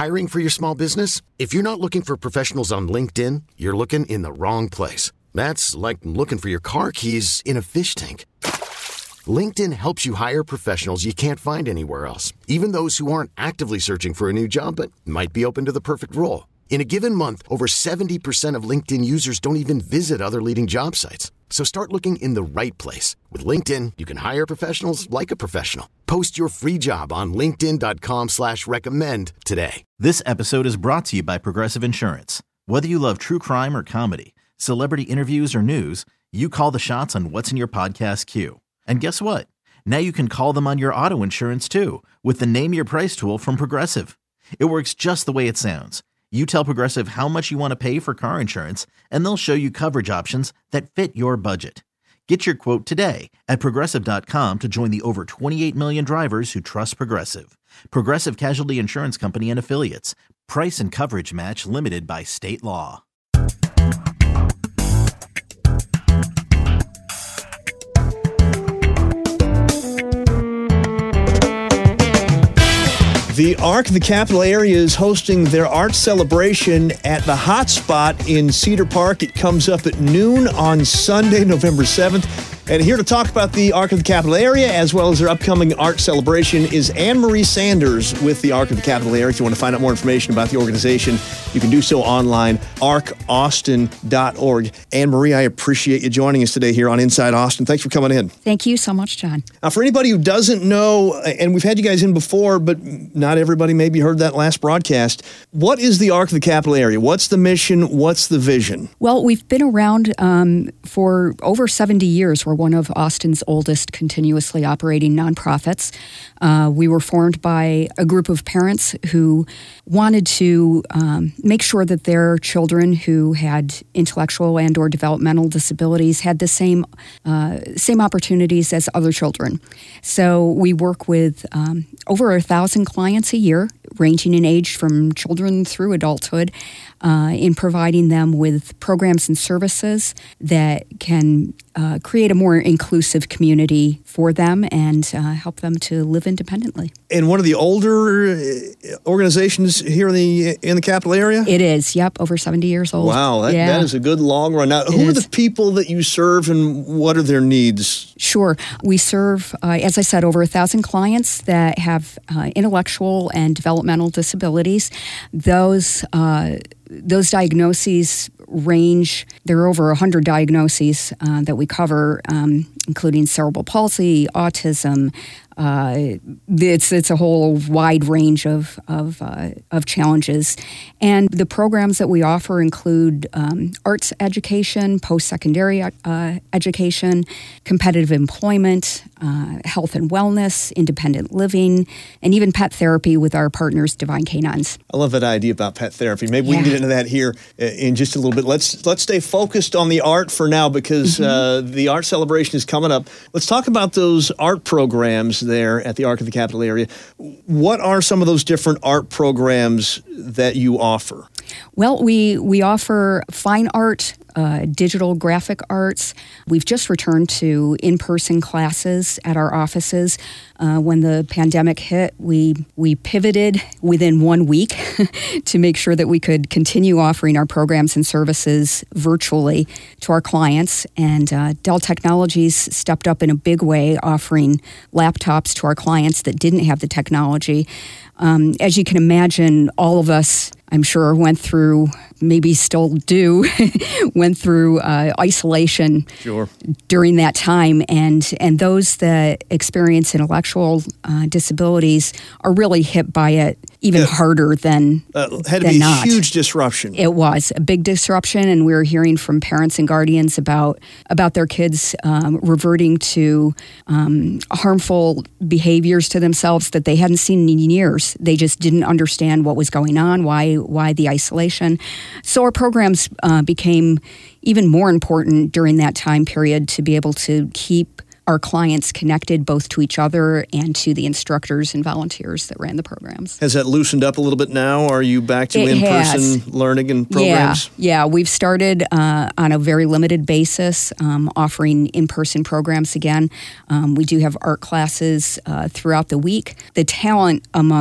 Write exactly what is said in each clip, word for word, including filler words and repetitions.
Hiring for your small business? If you're not looking for professionals on LinkedIn, you're looking in the wrong place. That's like looking for your car keys in a fish tank. LinkedIn helps you hire professionals you can't find anywhere else, even those who aren't actively searching for a new job but might be open to the perfect role. In a given month, over seventy percent of LinkedIn users don't even visit other leading job sites. So start looking in the right place. With LinkedIn, you can hire professionals like a professional. Post your free job on linkedin dot com slash recommend today. This episode is brought to you by Progressive Insurance. Whether you love true crime or comedy, celebrity interviews or news, you call the shots on what's in your podcast queue. And guess what? Now you can call them on your auto insurance too with the Name Your Price tool from Progressive. It works just the way it sounds. You tell Progressive how much you want to pay for car insurance, and they'll show you coverage options that fit your budget. Get your quote today at progressive dot com to join the over twenty-eight million drivers who trust Progressive. Progressive Casualty Insurance Company and Affiliates. Price and coverage match limited by state law. The ARC of the Capital Area is hosting their art celebration at the Hot Spot in Cedar Park. It comes up at noon on Sunday, November seventh. And here to talk about the ARC of the Capital Area, as well as their upcoming art celebration, is Anne Marie Sanders with the ARC of the Capital Area. If you want to find out more information about the organization, you can do so online, arc austin dot org. Anne Marie, I appreciate you joining us today here on Inside Austin. Thanks for coming in. Thank you so much, John. Now, for anybody who doesn't know, and we've had you guys in before, but not everybody maybe heard that last broadcast, what is the ARC of the Capital Area? What's the mission? What's the vision? Well, we've been around um, for over seventy years. We're one of Austin's oldest continuously operating nonprofits. Uh, we were formed by a group of parents who wanted to um, make sure that their children who had intellectual and or developmental disabilities had the same uh, same opportunities as other children. So we work with um, over a thousand clients a year, ranging in age from children through adulthood, uh, in providing them with programs and services that can uh, create a more inclusive community for them and uh, help them to live independently. And one of the older organizations here in the in the Capital Area? It is, yep, over seventy years old. Wow, that, yeah. that is a good long run. Now, It who is. are the people that you serve and what are their needs? Sure. We serve, uh, as I said, over a thousand clients that have uh, intellectual and developmental disabilities. Those uh, those diagnoses range, there are over one hundred diagnoses uh, that we cover, um, including cerebral palsy, autism. Uh, it's it's a whole wide range of of, uh, of challenges, and the programs that we offer include um, arts education, post-secondary uh, education, competitive employment, uh, health and wellness, independent living, and even pet therapy with our partners, Divine Canines. I love that idea about pet therapy. Maybe we Yeah. can get into that here in just a little bit. Let's let's stay focused on the art for now because Mm-hmm. uh, the art celebration is coming up. Let's talk about those art programs there at the ARC of the Capital Area. What are some of those different art programs that you offer? Well, we we offer fine art, uh, digital graphic arts. We've just returned to in-person classes at our offices. Uh, when the pandemic hit, we we pivoted within one week to make sure that we could continue offering our programs and services virtually to our clients. And uh, Dell Technologies stepped up in a big way, offering laptops to our clients that didn't have the technology. Um, as you can imagine, all of us, I'm sure, went through, maybe still do, went through uh, isolation Sure. during that time. And, and those that experience intellectual uh, disabilities are really hit by it even Yeah. harder than, Uh, had to than be not. a huge disruption. It was a big disruption, and we were hearing from parents and guardians about about their kids um, reverting to um, harmful behaviors to themselves that they hadn't seen in years. They just didn't understand what was going on, why why the isolation. So our programs uh, became even more important during that time period to be able to keep our clients connected both to each other and to the instructors and volunteers that ran the programs. Has that loosened up a little bit now? Are you back to It in-person has. learning and programs? Yeah, yeah. We've started uh, on a very limited basis, um, offering in-person programs again. Um, we do have art classes uh, throughout the week. The talent among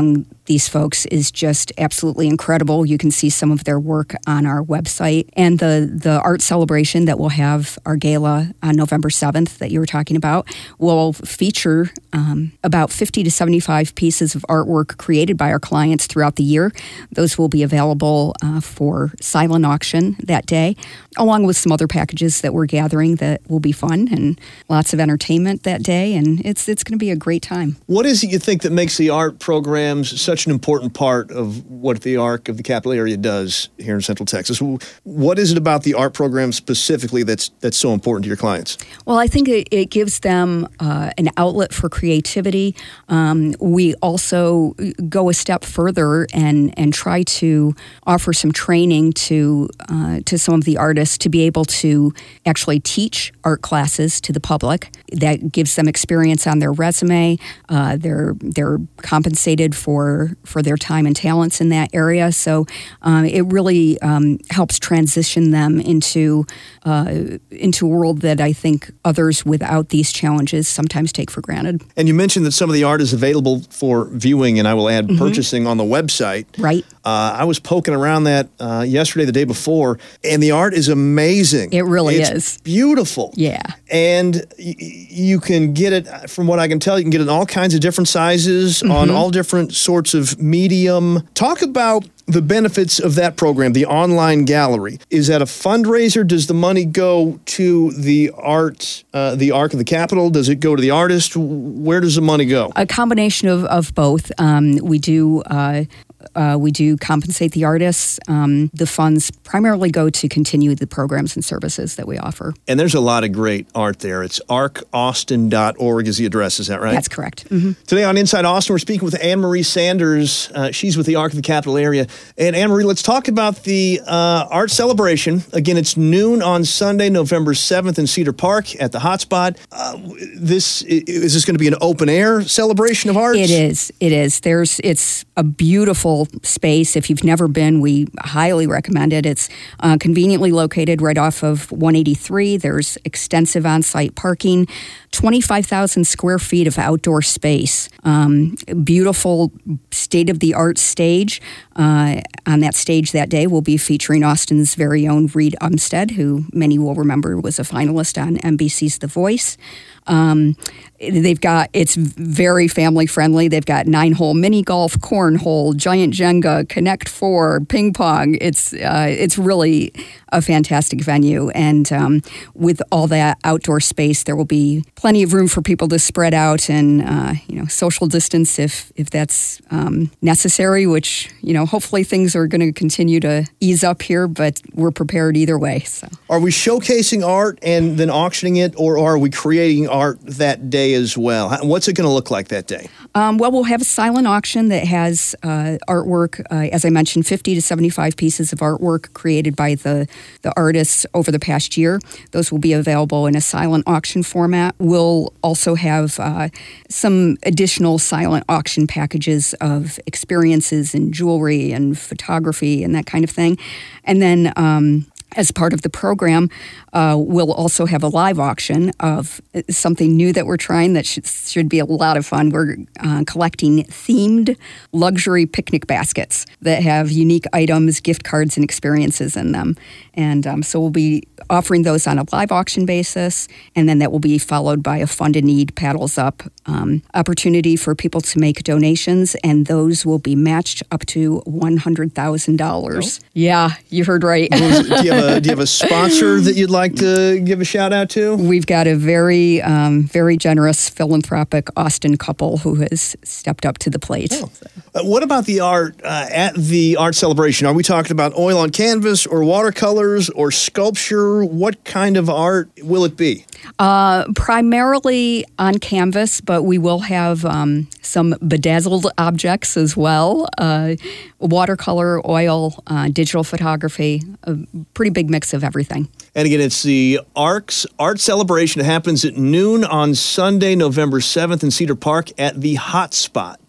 these folks is just absolutely incredible. You can see some of their work on our website. And the, the art celebration that we'll have, our gala on November seventh that you were talking about, will feature um, about fifty to seventy-five pieces of artwork created by our clients throughout the year. Those will be available uh, for silent auction that day, along with some other packages that we're gathering that will be fun and lots of entertainment that day. And it's it's going to be a great time. What is it you think that makes the art programs such an important part of what the Arc of the Capital Area does here in Central Texas? What is it about the art program specifically that's that's so important to your clients? Well, I think it, it gives them uh, an outlet for creativity. Um, we also go a step further and and try to offer some training to uh, to some of the artists to be able to actually teach art classes to the public. That gives them experience on their resume. Uh, they're they're compensated for for their time and talents in that area. So um, it really um, helps transition them into uh, into a world that I think others without these challenges sometimes take for granted. And you mentioned that some of the art is available for viewing, and I will add mm-hmm. purchasing on the website. Right. Uh, I was poking around that uh, yesterday, the day before, and the art is amazing. It really it's is. Beautiful. Yeah. And y- you can get it, from what I can tell, you can get it in all kinds of different sizes, mm-hmm. on all different sorts of medium. Talk about the benefits of that program, the online gallery. Is that a fundraiser? Does the money go to the art, uh, the Arc of the Capitol? Does it go to the artist? Where does the money go? A combination of, of both. Um, we do... Uh, Uh, we do compensate the artists. Um, the funds primarily go to continue the programs and services that we offer. And there's a lot of great art there. It's arc austin dot org is the address, is that right? That's correct. Mm-hmm. Today on Inside Austin, we're speaking with Anne Marie Sanders. Uh, she's with the Arc of the Capital Area. And Anne Marie, let's talk about the uh, art celebration. Again, it's noon on Sunday, November seventh in Cedar Park at the Hotspot. Uh, this is this going to be an open air celebration of arts? It is. It is. There's. It's a beautiful space. If you've never been, we highly recommend it. It's uh, conveniently located right off of one eighty-three. There's extensive on-site parking, twenty-five thousand square feet of outdoor space, um, beautiful state-of-the-art stage. Uh, on that stage that day, we'll be featuring Austin's very own Reed Umstead, who many will remember was a finalist on N B C's The Voice. Um, they've got, it's very family friendly. They've got nine hole mini golf, cornhole, giant Jenga, Connect Four, ping pong. It's, uh, it's really a fantastic venue. And, um, with all that outdoor space, there will be plenty of room for people to spread out and, uh, you know, social distance if, if that's, um, necessary, which, you know, hopefully things are going to continue to ease up here, but we're prepared either way. So, are we showcasing art and then auctioning it, or are we creating art that day as well? What's it going to look like that day? Um, well, we'll have a silent auction that has uh, artwork, uh, as I mentioned, fifty to seventy-five pieces of artwork created by the, the artists over the past year. Those will be available in a silent auction format. We'll also have uh, some additional silent auction packages of experiences and jewelry and photography and that kind of thing. And then um, as part of the program, uh, we'll also have a live auction of something new that we're trying that should, should be a lot of fun. We're uh, collecting themed luxury picnic baskets that have unique items, gift cards, and experiences in them. And um, so we'll be offering those on a live auction basis, and then that will be followed by a Fund a Need Paddles Up um, opportunity for people to make donations, and those will be matched up to one hundred thousand dollars. Oh. Yeah, you heard right. do, you have a, do you have a sponsor that you'd like to give a shout out to? We've got a very, um, very generous philanthropic Austin couple who has stepped up to the plate. Oh. Uh, what about the art uh, at the art celebration? Are we talking about oil on canvas or watercolors or sculpture? What kind of art will it be? Uh, primarily on canvas, but we will have um, some bedazzled objects as well. Uh, watercolor, oil, uh, digital photography, a pretty big mix of everything. And again, it's the Arc's Art Celebration. It happens at noon on Sunday, November seventh in Cedar Park at the Hotspot.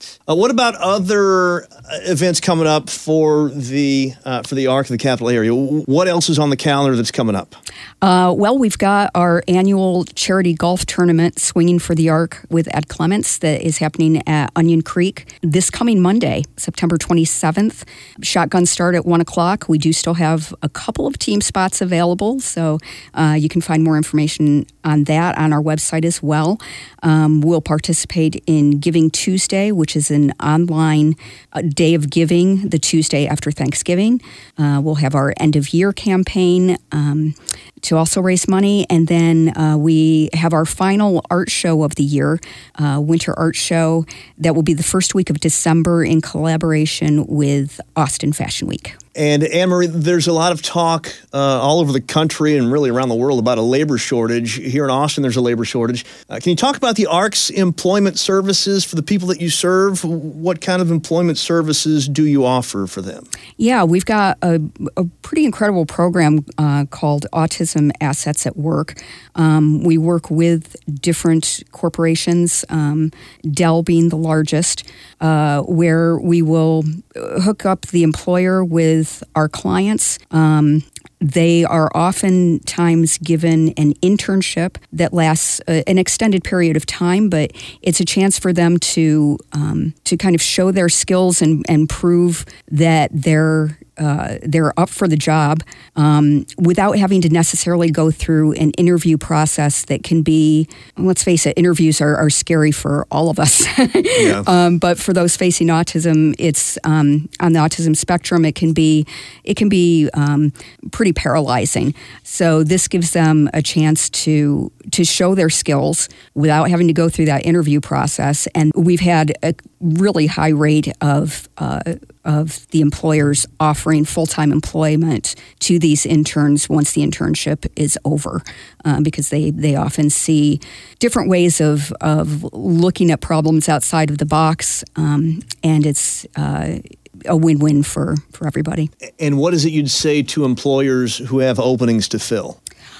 Uh, what about other events coming up for the uh, for the Arc of the Capital Area? What else is on the calendar that's coming up? Uh, well, we've got our annual charity golf tournament, Swinging for the Arc, with Ed Clements, that is happening at Onion Creek this coming Monday, September twenty-seventh. Shotgun start at one o'clock. We do still have a couple of team spots available, so uh, you can find more information on that on our website as well. Um, we'll participate in Giving Tuesday, which is an online uh, day of giving the Tuesday after Thanksgiving. Uh, we'll have our end of year campaign um, to also raise money. And then uh, we have our final art show of the year, uh, Winter Art Show, that will be the first week of December in collaboration with Austin Fashion Week. And Anne-Marie, there's a lot of talk uh, all over the country and really around the world about a labor shortage. Here in Austin, there's a labor shortage. Uh, can you talk about the Arc's employment services for the people that you serve? What kind of employment services do you offer for them? Yeah, we've got a, a pretty incredible program uh, called Autism Assets at Work. Um, we work with different corporations, um, Dell being the largest, uh, where we will hook up the employer with our clients. Um, They are oftentimes given an internship that lasts uh, an extended period of time, but it's a chance for them to um, to kind of show their skills and, and prove that they're uh, they're up for the job um, without having to necessarily go through an interview process that can be, let's face it, interviews are, are scary for all of us. Yeah. um, but for those facing autism, it's um, on the autism spectrum. It can be it can be um, pretty paralyzing. So this gives them a chance to to show their skills without having to go through that interview process. And we've had a really high rate of uh, of the employers offering full-time employment to these interns once the internship is over, uh, because they, they often see different ways of, of looking at problems outside of the box, um, and it's uh, a win-win for, for everybody. And what is it you'd say to employers who have openings to fill?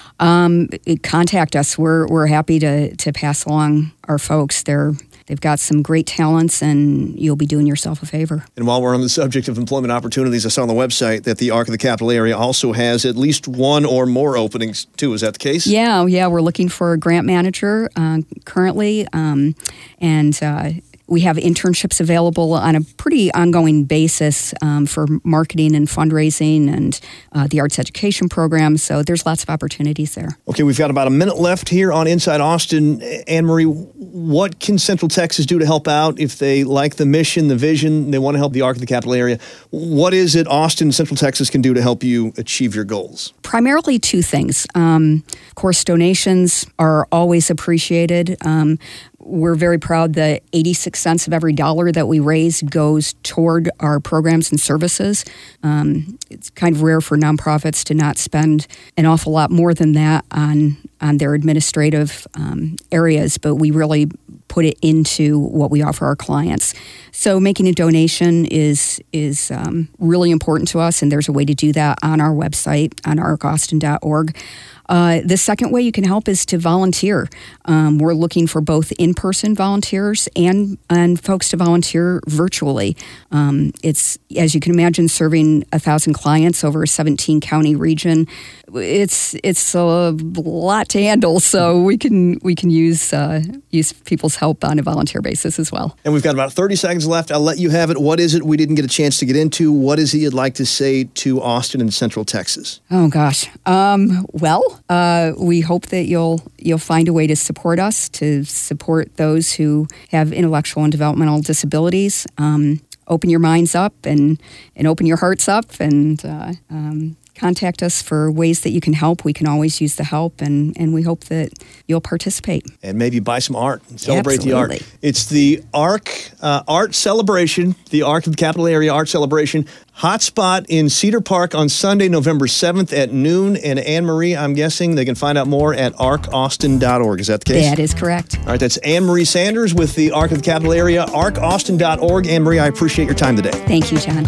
Um, contact us. We're we're happy to to pass along our folks. They're they've got some great talents, and you'll be doing yourself a favor. And while we're on the subject of employment opportunities, I saw on the website that the Arc of the Capital Area also has at least one or more openings too. Is that the case? Yeah, yeah. We're looking for a grant manager uh, currently, um, and. Uh, We have internships available on a pretty ongoing basis um, for marketing and fundraising and uh, the arts education program. So there's lots of opportunities there. Okay, we've got about a minute left here on Inside Austin. Anne-Marie, what can Central Texas do to help out if they like the mission, the vision, they want to help the Arc of the Capital Area? What is it Austin, Central Texas can do to help you achieve your goals? Primarily two things. Um, of course, donations are always appreciated. Um, We're very proud that eighty-six cents of every dollar that we raise goes toward our programs and services. Um, it's kind of rare for nonprofits to not spend an awful lot more than that on on their administrative um, areas, but we really put it into what we offer our clients. So making a donation is is um, really important to us, and there's a way to do that on our website, on arc austin dot org. Uh, the second way you can help is to volunteer. Um, we're looking for both in-person volunteers and and folks to volunteer virtually. Um, it's, as you can imagine, serving a thousand clients over a seventeen county region. It's it's a lot to handle, so we can we can use uh, use people's help on a volunteer basis as well. And we've got about thirty seconds left. I'll let you have it. What is it we didn't get a chance to get into? What is it you'd like to say to Austin and Central Texas? Oh gosh. Um, well, uh, we hope that you'll you'll find a way to support us, to support those who have intellectual and developmental disabilities. Um, open your minds up and and open your hearts up and. Uh, um, Contact us for ways that you can help. We can always use the help, and, and we hope that you'll participate. And maybe buy some art and celebrate Absolutely. the art. It's the Arc uh, Art Celebration, the Arc of the Capital Area Art Celebration. Hotspot in Cedar Park on Sunday, November seventh at noon. And Anne-Marie, I'm guessing they can find out more at arc austin dot org. Is that the case? That is correct. All right, that's Anne-Marie Sanders with the Arc of the Capital Area, arc austin dot org. Anne-Marie, I appreciate your time today. Thank you, John.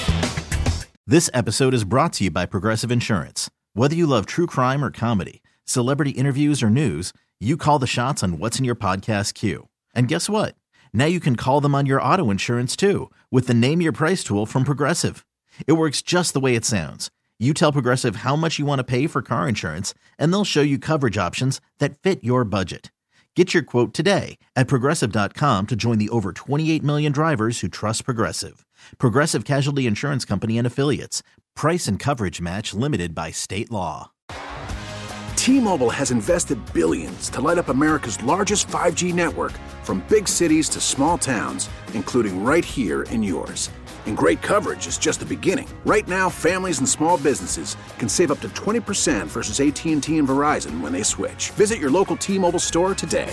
This episode is brought to you by Progressive Insurance. Whether you love true crime or comedy, celebrity interviews or news, you call the shots on what's in your podcast queue. And guess what? Now you can call them on your auto insurance too with the Name Your Price tool from Progressive. It works just the way it sounds. You tell Progressive how much you want to pay for car insurance, and they'll show you coverage options that fit your budget. Get your quote today at Progressive dot com to join the over twenty-eight million drivers who trust Progressive. Progressive Casualty Insurance Company and Affiliates. Price and coverage match limited by state law. T-Mobile has invested billions to light up America's largest five G network, from big cities to small towns, including right here in yours. And great coverage is just the beginning. Right now, families and small businesses can save up to twenty percent versus A T and T and Verizon when they switch. Visit your local T-Mobile store today.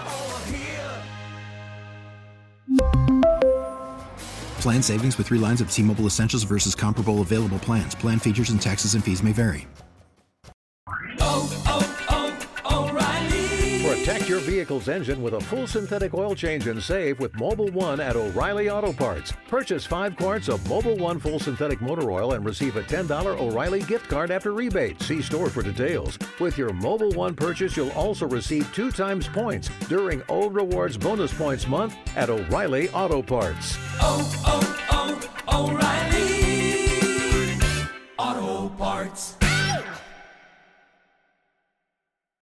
Plan savings with three lines of T-Mobile Essentials versus comparable available plans. Plan features and taxes and fees may vary. Oh, oh, oh, O'Reilly. Protect your vehicle's engine with a full synthetic oil change and save with Mobil one at O'Reilly Auto Parts. Purchase five quarts of Mobil one full synthetic motor oil and receive a ten dollars O'Reilly gift card after rebate. See store for details. With your Mobil one purchase, you'll also receive two times points during O Rewards Bonus Points Month at O'Reilly Auto Parts. Oh, oh, oh, O'Reilly Auto Parts.